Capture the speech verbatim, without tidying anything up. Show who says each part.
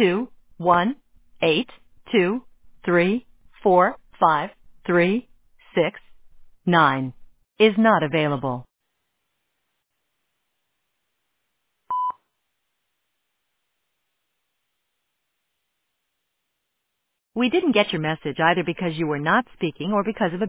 Speaker 1: two one eight two three four five three six nine is not available. We didn't get your message either because you were not speaking or because of a